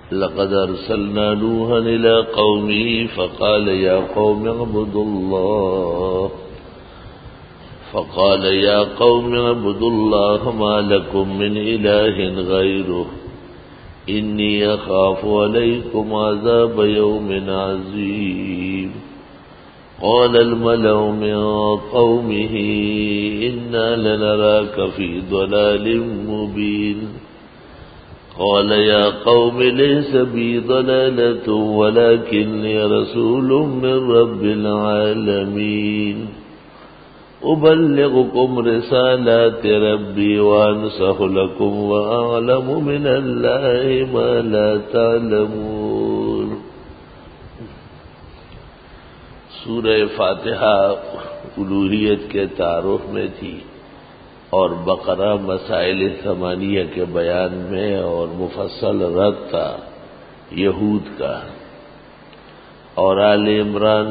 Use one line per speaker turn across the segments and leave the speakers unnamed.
لقد أرسلنا نوحا إلى قومه فقال يا قوم اعبدوا الله ما لكم من إله غيره إني أخاف عليكم عذاب يوم عظيم قال الملأ من قومه إنا لنراك في ضلال مبين قال يا قوم ليس بي ضلالة ولكني رسول من رب العالمين أبلغكم رسالات ربي وأنصح لكم وأعلم من الله ما لا تعلمون۔ سورہ فاتحہ الوہیت کے تعارف میں تھی اور بقرہ مسائل ثمانیہ کے بیان میں، اور مفصل رد تھا یہود کا، اور آل عمران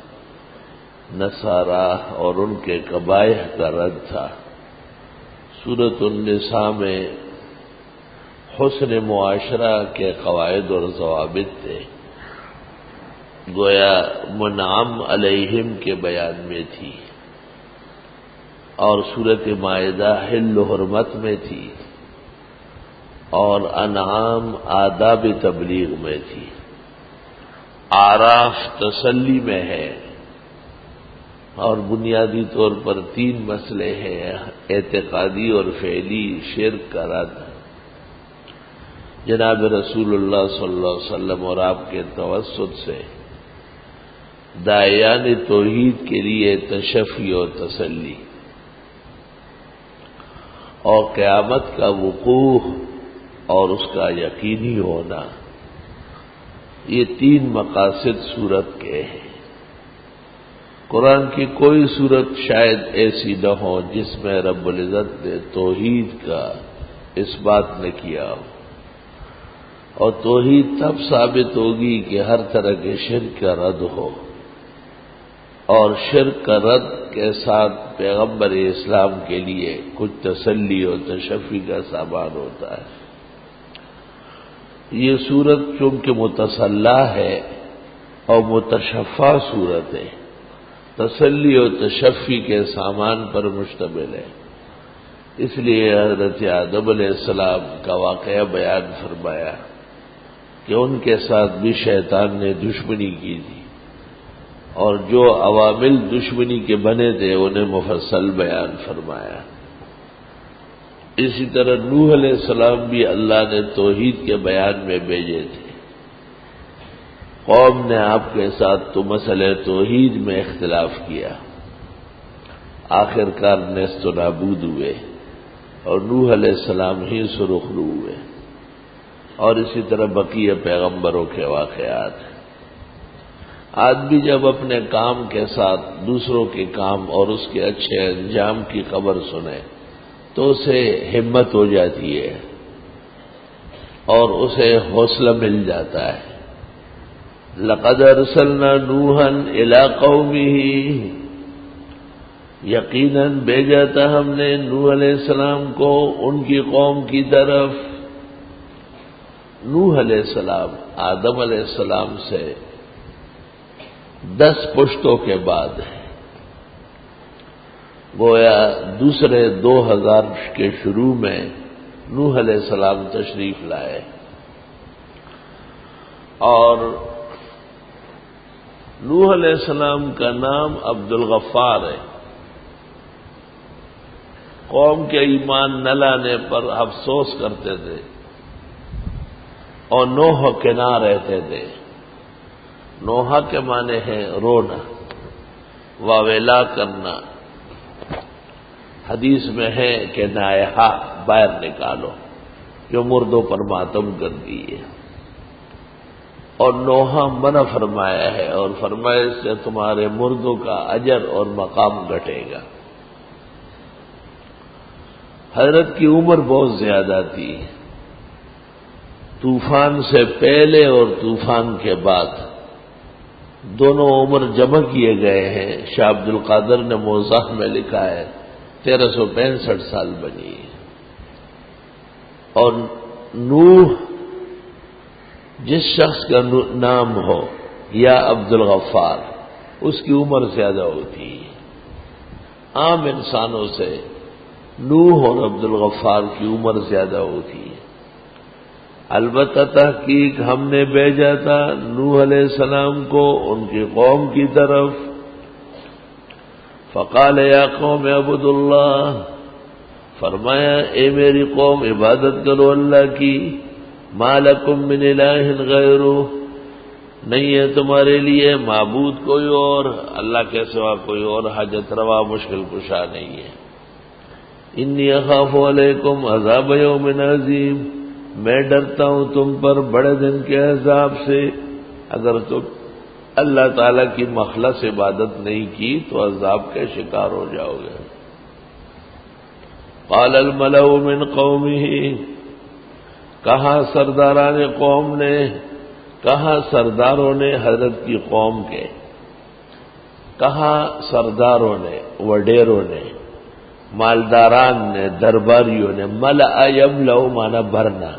نصارہ اور ان کے قبائح کا رد تھا۔ سورۃ النساء میں حسن معاشرہ کے قواعد اور ضوابط تھے، گویا منعم علیہم کے بیان میں تھی، اور سورۃ مائدہ حل و حرمت میں تھی، اور انعام آداب تبلیغ میں تھی، اعراف تسلی میں ہے، اور بنیادی طور پر تین مسئلے ہیں: اعتقادی اور فعلی، شرک کا رد۔ جناب رسول اللہ صلی اللہ علیہ وسلم اور آپ کے توسط سے داعیان توحید کے لیے تشفی اور تسلی، اور قیامت کا وقوع اور اس کا یقینی ہونا، یہ تین مقاصد سورت کے ہیں۔ قرآن کی کوئی صورت شاید ایسی نہ ہو جس میں رب العزت نے توحید کا اس بات نہ کیا ہو، اور توحید تب ثابت ہوگی کہ ہر طرح کے شرک کا رد ہو، اور شرک کا رد کے ساتھ پیغمبر اسلام کے لیے کچھ تسلی اور تشفی کا سامان ہوتا ہے۔ یہ صورت چونکہ متصلح ہے اور متشفع صورت ہے، تسلی اور تشفی کے سامان پر مشتمل ہے، اس لیے حضرت آدم علیہ السلام کا واقعہ بیان فرمایا کہ ان کے ساتھ بھی شیطان نے دشمنی کی تھی، اور جو عوامل دشمنی کے بنے تھے انہیں مفصل بیان فرمایا۔ اسی طرح نوح علیہ السلام بھی اللہ نے توحید کے بیان میں بھیجے تھے، قوم نے آپ کے ساتھ تو مسئلہ توحید میں اختلاف کیا، آخر کار نیست و نابود ہوئے، اور نوح علیہ السلام ہی سرخرو ہوئے، اور اسی طرح بقیہ پیغمبروں کے واقعات ہیں۔ آدمی جب اپنے کام کے ساتھ دوسروں کے کام اور اس کے اچھے انجام کی خبر سنے تو اسے ہمت ہو جاتی ہے اور اسے حوصلہ مل جاتا ہے۔ لقد ارسلنا نوحا الی قومه، یقیناً بھیجا تھا ہم نے نوح علیہ السلام کو ان کی قوم کی طرف۔ نوح علیہ السلام آدم علیہ السلام سے 10 پشتوں کے بعد ہے، گویا دوسرے 2000 کے شروع میں نوح علیہ السلام تشریف لائے، اور نوح علیہ السلام کا نام عبد الغفار ہے۔ قوم کے ایمان نہ لانے پر افسوس کرتے تھے اور نوح کنا رہتے تھے۔ نوحہ کے معنی ہے رونا، واویلا کرنا۔ حدیث میں ہے کہ نائحہ باہر نکالو، جو مردوں پر ماتم کر دی ہے، اور نوحہ منع فرمایا ہے، اور فرمایا اس سے تمہارے مردوں کا اجر اور مقام گھٹے گا۔ حضرت کی عمر بہت زیادہ تھی، طوفان سے پہلے اور طوفان کے بعد دونوں عمر جمع کیے گئے ہیں۔ شاہ عبد القادر نے موضح میں لکھا ہے 1365 سال بنی، اور نوح جس شخص کا نام ہو یا عبد الغفار اس کی عمر زیادہ ہوتی ہے. عام انسانوں سے نوح اور عبد الغفار کی عمر زیادہ ہوتی ہے. البتہ تحقیق ہم نے بھیجا تھا نوح علیہ السلام کو ان کی قوم کی طرف. فقال یا قوم اعبدوا اللہ، فرمایا اے میری قوم عبادت کرو اللہ کی. ما لکم من الہ غیرہ، نہیں ہے تمہارے لیے معبود کوئی اور، اللہ کے سوا کوئی اور حاجت روا مشکل کشا نہیں ہے. انی اخاف علیکم عذاب یوم عظیم، میں ڈرتا ہوں تم پر بڑے دن کے عذاب سے. اگر تم اللہ تعالی کی مخلص عبادت نہیں کی تو عذاب کے شکار ہو جاؤ گے. قال الملأ من قومه، کہا سرداران قوم نے، کہا سرداروں نے حضرت کی قوم کے، کہا سرداروں نے، وڈیروں نے، مالداران نے، درباریوں نے. ملأ یملأ مانا بھرنا،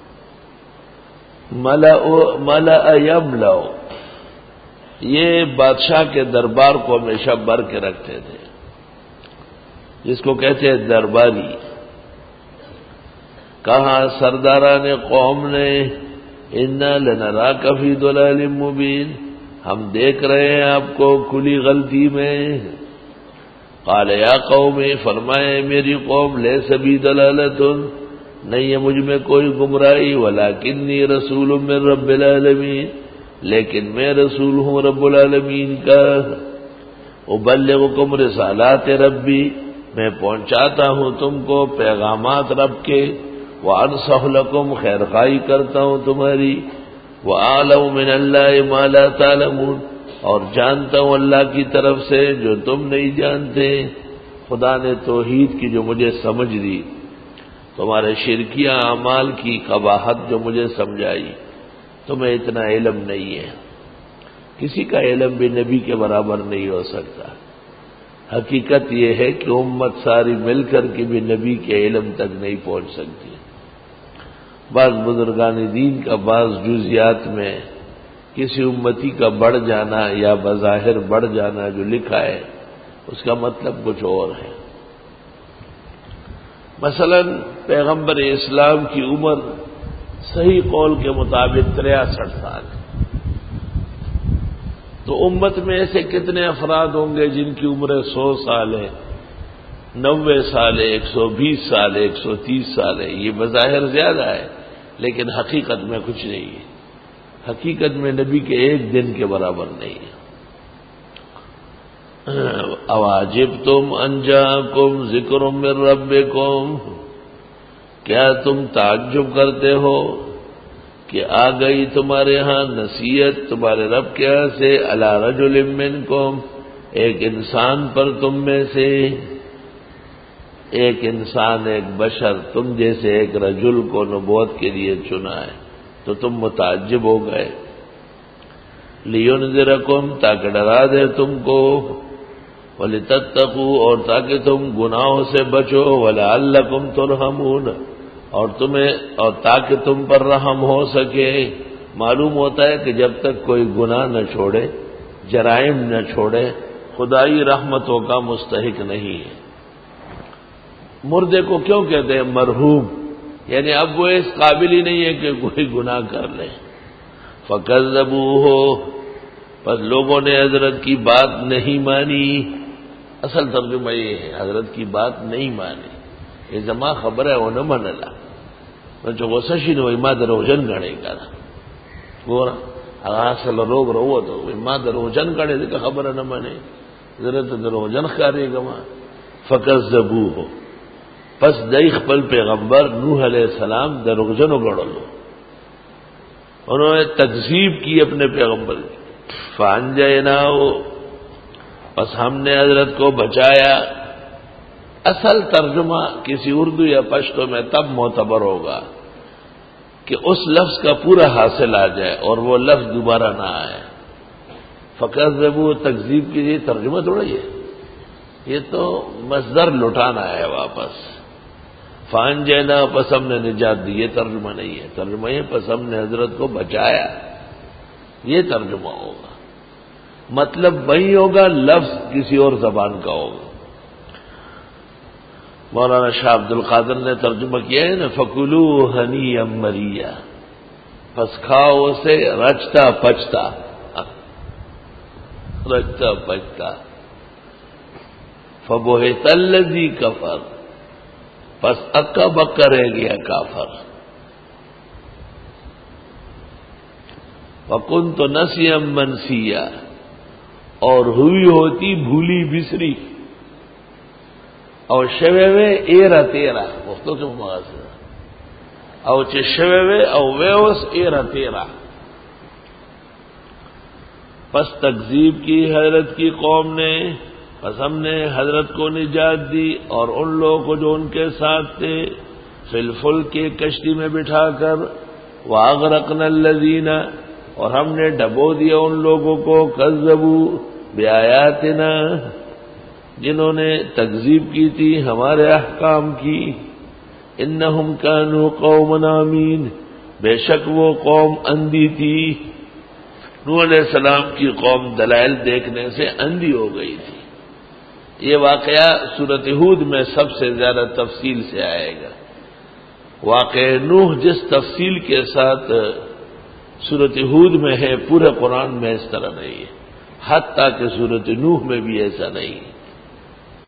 ملأ یملأ یہ بادشاہ کے دربار کو ہمیشہ بھر کے رکھتے تھے، جس کو کہتے ہیں درباری. کہا سرداران قوم نے انا لنراک فی ضلال مبین، ہم دیکھ رہے ہیں آپ کو کھلی غلطی میں. قال یا قوم، فرمائے میری قوم لیس بی ضلالۃ، نہیں ہے مجھ میں کوئی گمراہی، ولکنی رسول من رب العالمین، لیکن میں رسول ہوں رب العالمین کا. ابلغکم رسالات ربی، میں پہنچاتا ہوں تم کو پیغامات رب کے. وانصح لکم، خیر خواہی کرتا ہوں تمہاری. وأعلم من اللہ ما لا تعلمون، اور جانتا ہوں اللہ کی طرف سے جو تم نہیں جانتے. خدا نے توحید کی جو مجھے سمجھ دی، تمہارے شرکیہ اعمال کی قباحت جو مجھے سمجھائی، تمہیں اتنا علم نہیں ہے. کسی کا علم بھی نبی کے برابر نہیں ہو سکتا. حقیقت یہ ہے کہ امت ساری مل کر کے بھی نبی کے علم تک نہیں پہنچ سکتی. بعض بزرگان دین کا بعض جزیات میں کسی امتی کا بڑھ جانا یا بظاہر بڑھ جانا جو لکھا ہے اس کا مطلب کچھ اور ہے. مثلا پیغمبر اسلام کی عمر صحیح قول کے مطابق 63 سال ہے. تو امت میں ایسے کتنے افراد ہوں گے جن کی عمریں 100 سال ہے، 90 سال ہے، 120 سال ہے، 130 سال ہے. یہ بظاہر زیادہ ہے لیکن حقیقت میں کچھ نہیں ہے. حقیقت میں نبی کے ایک دن کے برابر نہیں ہے. اواجبتم ان جاءکم ذکر من ربکم، کیا تم تعجب کرتے ہو کہ آ گئی تمہارے ہاں نصیحت تمہارے رب کے ہاں سے، علی رجل منکم، ایک انسان پر تم میں سے. ایک انسان، ایک بشر تم جیسے ایک رجل کو نبوت کے لیے چنا ہے تو تم متعجب ہو گئے. لینذرکم، تاکہ ڈرا دے تم کو، ولتتقوا، اور تاکہ تم گناہوں سے بچو، ولعلکم ترحمون، اور تاکہ تم پر رحم ہو سکے. معلوم ہوتا ہے کہ جب تک کوئی گناہ نہ چھوڑے، جرائم نہ چھوڑے، خدائی رحمتوں کا مستحق نہیں ہے. مردے کو کیوں کہتے ہیں مرحوم؟ یعنی اب وہ اس قابل ہی نہیں ہے کہ کوئی گناہ کر لے. فَكَذَّبُوهُ، پس لوگوں نے حضرت کی بات نہیں مانی. اصل ترجمہ یہ ہے حضرت کی بات نہیں مانی. یہ زما خبر ہے وہ نہ منلا جو غصہ شین ہوئی ما دروغجن گنے کا گورا اصل روب رو تو ما دروغجن گنے کا خبر نہ مانے حضرت دروغجن خارے گما. فکذبوه، پس دای خپل پیغمبر نوح علیہ السلام دروغجن وګڼلو، انہوں نے تکذیب کی اپنے پیغمبر کی. فانجیناہو، پس ہم نے حضرت کو بچایا. اصل ترجمہ کسی اردو یا پشتو میں تب معتبر ہوگا کہ اس لفظ کا پورا حاصل آ جائے اور وہ لفظ دوبارہ نہ آئے. فکذبوا، تکذیب کیجیے، ترجمہ تھوڑا یہ تو مصدر لٹانا ہے واپس. فانجینا، پس ہم نے نجات دی. یہ ترجمہ نہیں ہے، ترجمہ یہ پس ہم نے حضرت کو بچایا، یہ ترجمہ ہوگا. مطلب وہی ہوگا، لفظ کسی اور زبان کا ہوگا. مولانا شاہ عبد القادر نے ترجمہ کیا ہے نا، فَكُلُوا هَنِيًّا مَرِيًّا، پس کھاؤ اسے رچتا پچتا، رچتا پچتا. فَبُهِتَ الَّذِي كَفَرَ، پس اکا بکا رہ گیا کافر. وَكُنْتُ نَسِيًّا مَنْسِيًّا، اور ہوئی ہوتی بھولی بسری. او شویوے ایرا تیرا وقتو کے مغازر، او چه شویوے او ویوس ایرا تیرا. پس تکذیب کی حضرت کی قوم نے، پس ہم نے حضرت کو نجات دی اور ان لوگوں کو جو ان کے ساتھ تھے، فی الفلک کے کشتی میں بٹھا کر. واغرقنا الذین، اور ہم نے ڈبو دیا ان لوگوں کو، کذبوا بآیاتنا، جنہوں نے تکذیب کی تھی ہمارے احکام کی. انہم کانوا قوما عمین، بے شک وہ قوم اندھی تھی. نوح علیہ السلام کی قوم دلائل دیکھنے سے اندھی ہو گئی تھی. یہ واقعہ سورۃ ہود میں سب سے زیادہ تفصیل سے آئے گا. واقعہ نوح جس تفصیل کے ساتھ سورۃ ہود میں ہے، پورے قرآن میں اس طرح نہیں ہے، حتیٰ کہ سورۃ نوح میں بھی ایسا نہیں ہے.